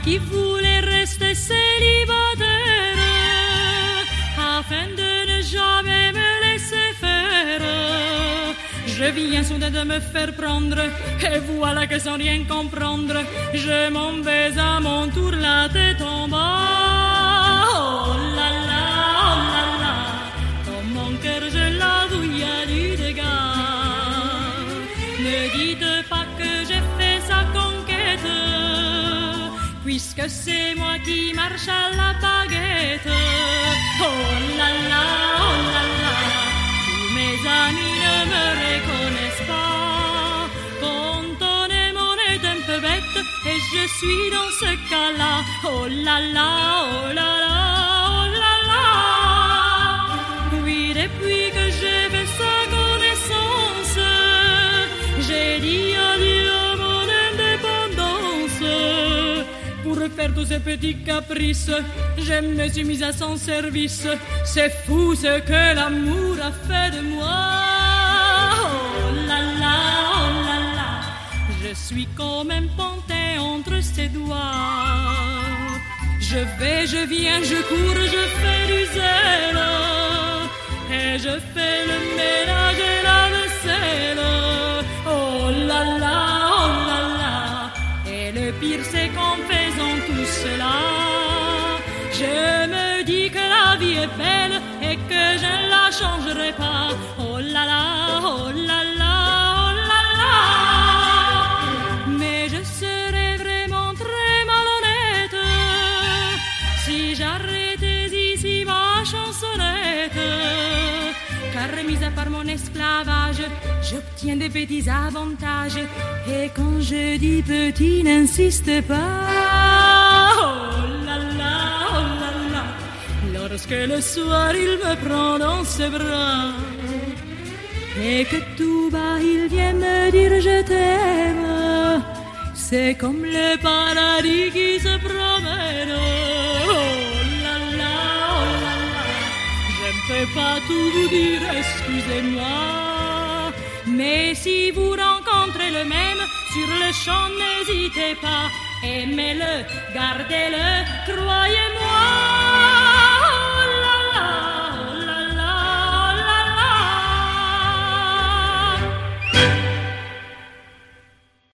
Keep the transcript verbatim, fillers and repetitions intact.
qui voulait rester célibataire afin de ne jamais me laisser faire. Je viens soudain de me faire prendre et voilà que sans rien comprendre, je m'en vais à mon tour la tête en bas. Oh là là, oh là là, dans mon cœur je l'avoue, il y a du dégât. Ne dites pas que j'ai fait sa conquête, puisque c'est moi qui marche à la baguette. Oh là là, oh là là, tous mes amis ne me reconnaissent pas. Quand on est mon est un peu bête, et je suis dans ce cas-là. Oh là là, oh là là, oh là là. Oui, depuis que j'ai fait sa connaissance, j'ai dit adieu à mon indépendance. Pour faire tous ces petits caprices, je me suis mise à son service. C'est fou ce que l'amour a fait de moi. Oh là là, oh là là, je suis comme un pantin entre ses doigts. Je vais, je viens, je cours, je fais du zèle, et je fais le ménage et la vaisselle. Oh là là, oh là là, et le pire c'est qu'en faisant tout cela, je me dis que la vie est belle et que je ne la changerai pas. Oh là là, oh là là, oh là là. Mais je serais vraiment très malhonnête si j'arrêtais ici ma chansonnette. Car mis à part mon esclavage, j'obtiens des petits avantages. Et quand je dis petit, n'insiste pas. Oh là là, oh là là, lorsque le soir il me prend dans ses bras et que tout bas il vient me dire je t'aime, c'est comme le paradis qui se promène. Oh là là, oh là là, je ne peux pas tout vous dire, excusez-moi. Mais si vous rencontrez le même, sur le champ n'hésitez pas, aimez-le, gardez-le, croyez-moi.